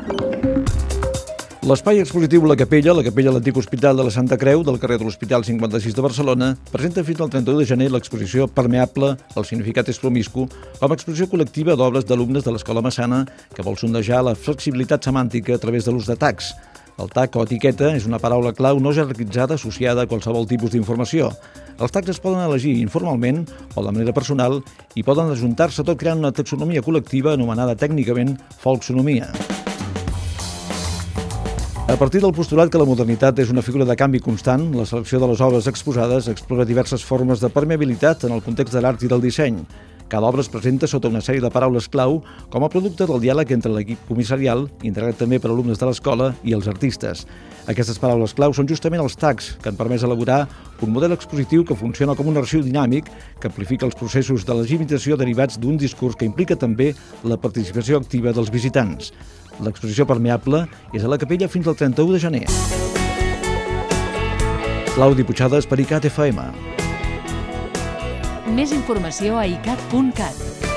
L'espai expositiu La Capella l'antic hospital de la Santa Creu, del carrer de l'Hospital 56 de Barcelona, presenta fins al 31 de gener l'exposició Permeable, el significat és promiscu, com a exposició col·lectiva d'obres d'alumnes de l'Escola Massana que vol sondejar la flexibilitat semàntica a través de l'ús de tags. El tag o etiqueta és una paraula clau no jerarquitzada associada a qualsevol tipus d'informació. Els tags es poden elegir informalment o de manera personal i poden ajuntar-se tot creant una taxonomia col·lectiva anomenada tècnicament folksonomia. A partir del postulat que la modernitat és una figura de canvi constant, la selecció de les obres exposades explora diverses formes de permeabilitat en el context de l'art i del disseny. Cada obra es presenta sota una sèrie de paraules clau com a producte del diàleg entre l'equip comissarial, integrat també per alumnes de l'escola, i els artistes. Aquestes paraules clau són justament els tags, que han permès elaborar un model expositiu que funciona com un arxiu dinàmic que amplifica els processos de legitimació derivats d'un discurs que implica també la participació activa dels visitants. L'exposició Permeable és a La Capella fins al 31 de gener. Claudi Puigades per ICAT FM. Més informació a icat.cat.